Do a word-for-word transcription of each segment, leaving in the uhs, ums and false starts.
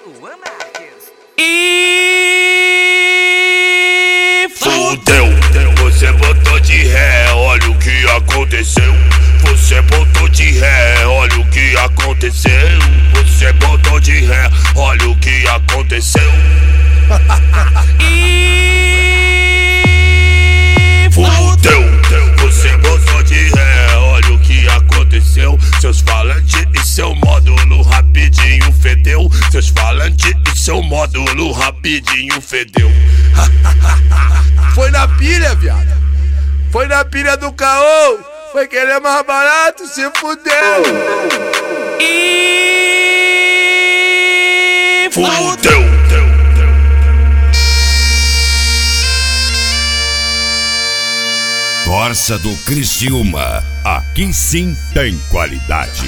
Luan Marques. E fudeu, você botou de ré, olha o que aconteceu. Você botou de ré, olha o que aconteceu. Você botou de ré, olha o que aconteceu. E fudeu, você botou de ré, olha o que aconteceu. Seus falantes e seu módulo rapidinho fedeu. Seus falantes e seu módulo rapidinho fedeu. Foi na pilha, viado. Foi na pilha do caô. Foi querer mais barato, se fudeu. E fudeu. Corsa do Criciúma, aqui sim tem qualidade.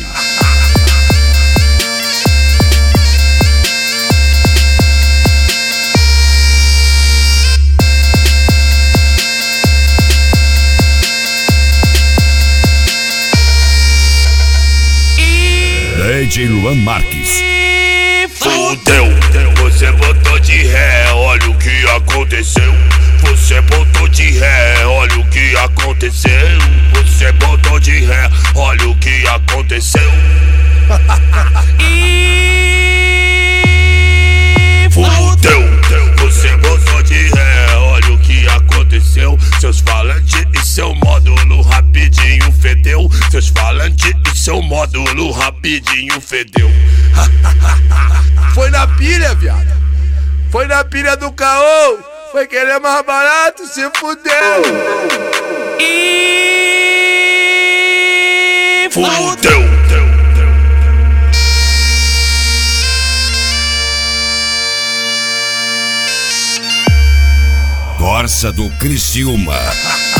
D J Luan Marques. Fudeu, você botou de ré, olha o que aconteceu. Você botou de ré, olha o que aconteceu. Você botou de ré, olha o que aconteceu. E fudeu, você botou de ré, olha o que aconteceu. Seus falantes e seu módulo rapidinho fedeu. Seus falantes e seu módulo rapidinho fedeu. Foi na pilha, viado. Foi na pilha do caô. Foi querer mais barato, se fudeu. E fudeu. Corsa do Criciúma.